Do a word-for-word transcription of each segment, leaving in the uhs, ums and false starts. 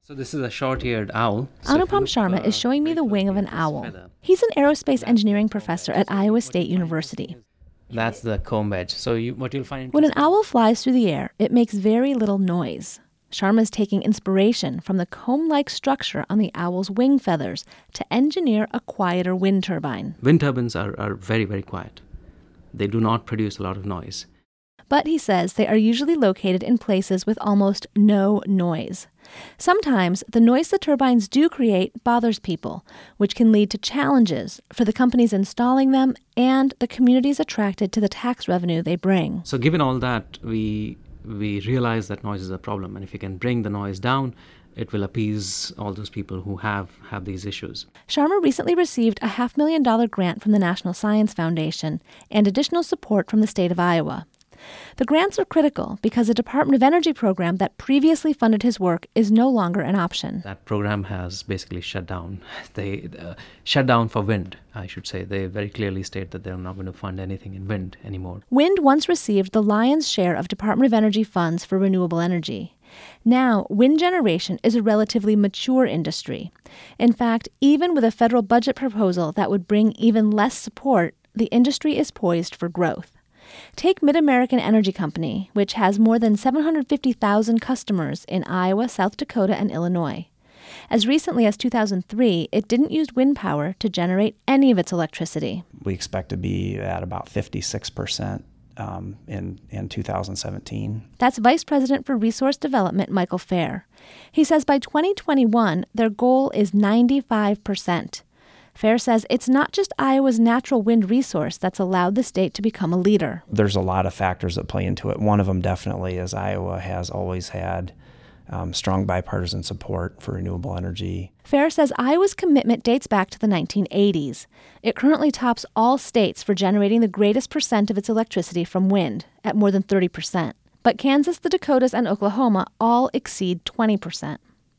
So this is a short-eared owl. So Anupam Sharma uh, is showing me the wing of an owl. He's an aerospace engineering professor at Iowa State University. That's the comb edge. So you, what you'll find... When an owl flies through the air, it makes very little noise. Sharma is taking inspiration from the comb-like structure on the owl's wing feathers to engineer a quieter wind turbine. Wind turbines are, are very, very quiet. They do not produce a lot of noise. But he says they are usually located in places with almost no noise. Sometimes the noise the turbines do create bothers people, which can lead to challenges for the companies installing them and the communities attracted to the tax revenue they bring. So given all that, we we realize that noise is a problem, and if you can bring the noise down, it will appease all those people who have, have these issues. Sharma recently received a half million dollar grant from the National Science Foundation and additional support from the state of Iowa. The grants are critical because the Department of Energy program that previously funded his work is no longer an option. That program has basically shut down. They uh, shut down for wind, I should say. They very clearly state that they're not going to fund anything in wind anymore. Wind once received the lion's share of Department of Energy funds for renewable energy. Now, wind generation is a relatively mature industry. In fact, even with a federal budget proposal that would bring even less support, the industry is poised for growth. Take Mid-American Energy Company, which has more than seven hundred fifty thousand customers in Iowa, South Dakota, and Illinois. As recently as two thousand three, it didn't use wind power to generate any of its electricity. We expect to be at about fifty-six percent um, in, in two thousand seventeen. That's Vice President for Resource Development, Michael Fair. He says by twenty twenty-one, their goal is ninety-five percent. Fair says it's not just Iowa's natural wind resource that's allowed the state to become a leader. There's a lot of factors that play into it. One of them definitely is Iowa has always had um, strong bipartisan support for renewable energy. Fair says Iowa's commitment dates back to the nineteen eighties. It currently tops all states for generating the greatest percent of its electricity from wind, at more than thirty percent. But Kansas, the Dakotas, and Oklahoma all exceed twenty percent.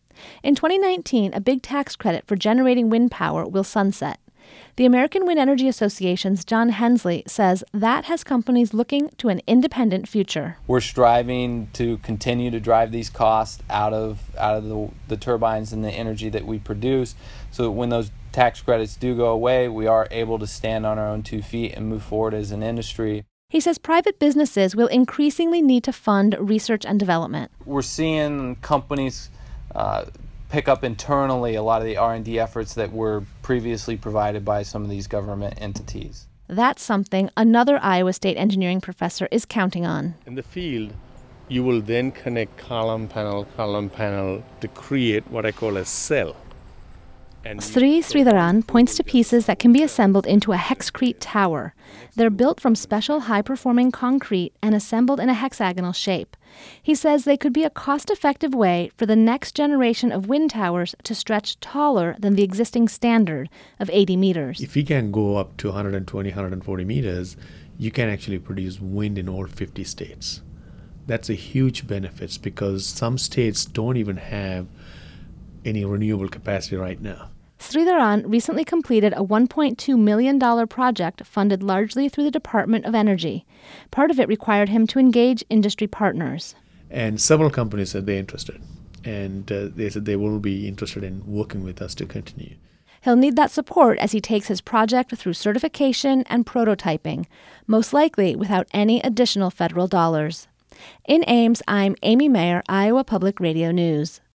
In twenty nineteen, a big tax credit for generating wind power will sunset. The American Wind Energy Association's John Hensley says that has companies looking to an independent future. We're striving to continue to drive these costs out of out of the, the turbines and the energy that we produce, so that when those tax credits do go away, we are able to stand on our own two feet and move forward as an industry. He says private businesses will increasingly need to fund research and development. We're seeing companies Uh, pick up internally a lot of the R and D efforts that were previously provided by some of these government entities. That's something another Iowa State engineering professor is counting on. In the field, you will then connect column panel, column panel to create what I call a cell. And Sri Sridharan points to pieces that can be assembled into a hexcrete tower. They're built from special high-performing concrete and assembled in a hexagonal shape. He says they could be a cost-effective way for the next generation of wind towers to stretch taller than the existing standard of eighty meters. If you can go up to one hundred twenty, one hundred forty meters, you can actually produce wind in all fifty states. That's a huge benefit because some states don't even have any renewable capacity right now. Sridharan recently completed a one point two million dollars project funded largely through the Department of Energy. Part of it required him to engage industry partners. And several companies said they're interested. And uh, they said they will be interested in working with us to continue. He'll need that support as he takes his project through certification and prototyping, most likely without any additional federal dollars. In Ames, I'm Amy Mayer, Iowa Public Radio News.